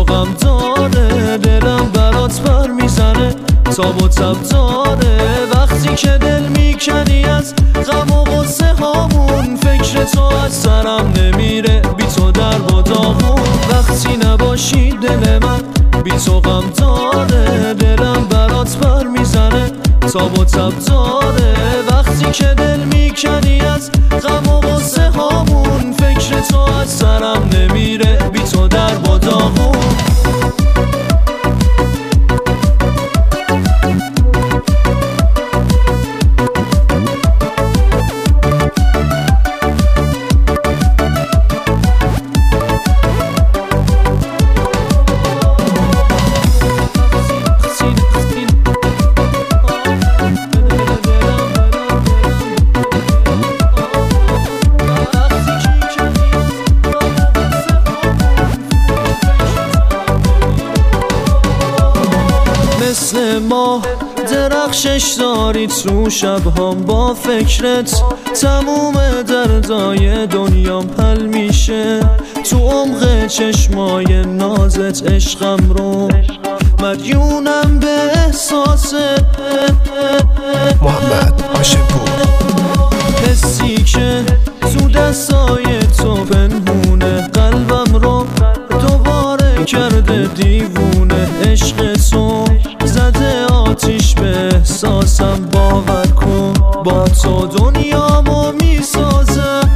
غم داره، دلم برات بر میزنه تاب و تب داره. وقتی که دل میکنی از غم و غصه هامون، فکر تو از سرم نمیره بی تو در با داغون. وقتی نباشی دل من بی تو غم داره، دلم برات بر میزنه تاب و تب داره. وقتی که دل میکنی از غم و غصه هامون، فکر تو از سرم نمیره بی تو در با داغون. مثل ما درخشش داری تو شبهام، با فکرت تموم دردای دنیام حل میشه. تو عمق چشمای نازت عشقم رو مدیونم به احساسه. محمد عاشق‌پور. حسی که تو دستای تو پنهونه، قلبم رو دوباره کرده دیوونه. عشق تو زده آتیش به احساسم، باور کن با تو دنیامو میسازم.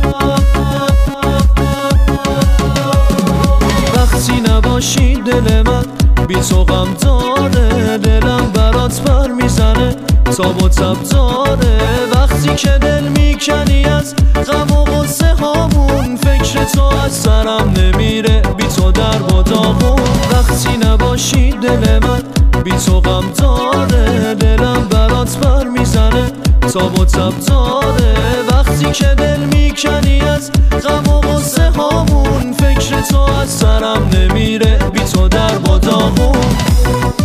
وقتی نباشی دل من بی تو غم داره، دلم برات بر میزنه تاب و تب داره. وقتی که دل میکنی از غم و غصه هامون، فکر تو از سرم نمیره بی تو در با داغون. وقتی نباشی دل من بی تو غم داره، دلم برات بر میزنه تاب و تب داره. وقتی که دل میکنی از غم و غصه هامون، فکر تو از سرم نمیره بی تو در با داغون.